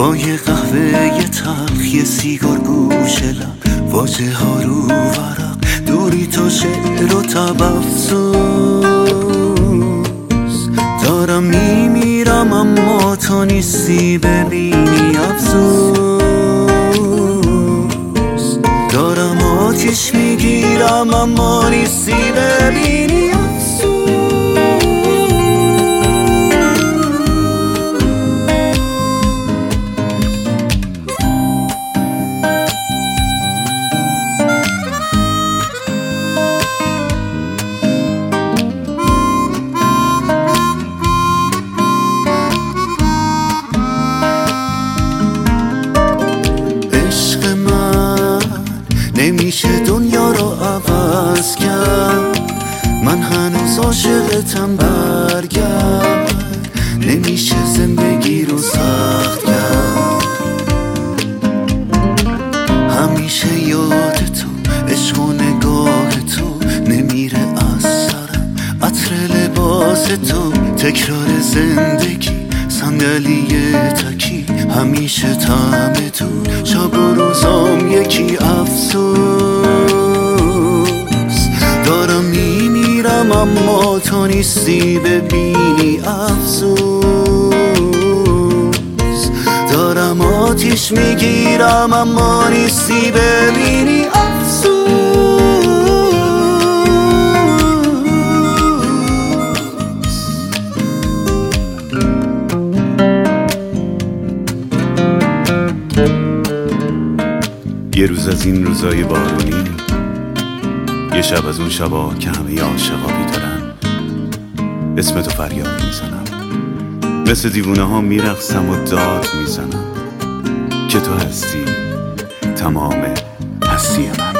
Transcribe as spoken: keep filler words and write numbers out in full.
با یه قهوه یه تلخ یه سیگار گوشه لب واجه ها رو ورق دوری تا شعر و تب افسوس دارم میمیرم اما تو نیستی ببینی افسوس دارم آتیش میگیرم اما نیستی ببینی افسوس نمیشه دنیا رو عوض کرد من هنوز عاشقتم برگرد نمیشه زندگی رو سخت کرد همیشه یاد تو عشق و نگاه تو نمیره از سرم عطر لباس تو تکرار زندگی صندلی تکی همیشه طعم تو شب و روزام یکی افسوس دارم میمیرم اما تو نیستی ببینی افسوس دارم آتیش میگیرم اما نیستی ببینی افسوس یه روز از این روزای بارونی یه شب از اون شبا که همه عاشقا بیدارن اسم تو فریاد میزنم مثل دیوونه ها میرقصم و داد میزنم که تو هستی تمام هستی من